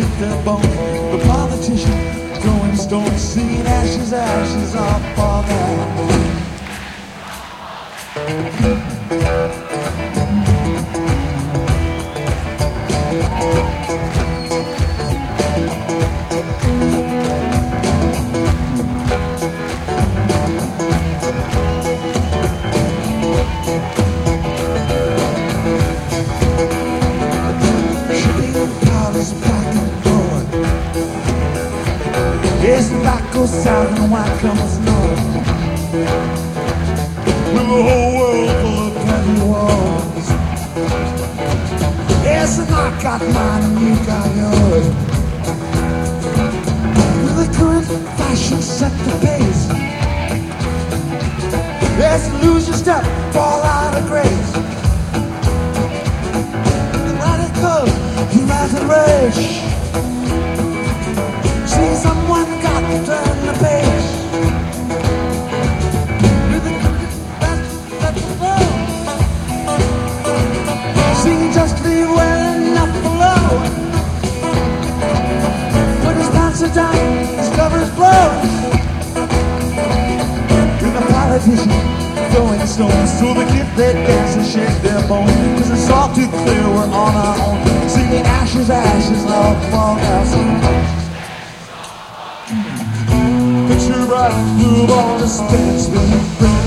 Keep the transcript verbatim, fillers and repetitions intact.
shake their bones. The politician throwing stones, singing ashes, ashes off all that. As the light goes south and the white comes north, with the whole world full of petty wars. Yes, and I got mine and you got yours. With the current fashion set the pace. Yes, lose your step, fall out of grace. And radical, you rise and rage. See, someone got to turn the page. With the that's that's the flow. See, just leave well enough below. When his pants are down, his cover's blown. With the politician throwing stones, so the kid they dance and shake their bones. Cause it's all too clear we're on our own. Singing ashes, ashes, love, fall down. Picture bright, move on the steps, then you bring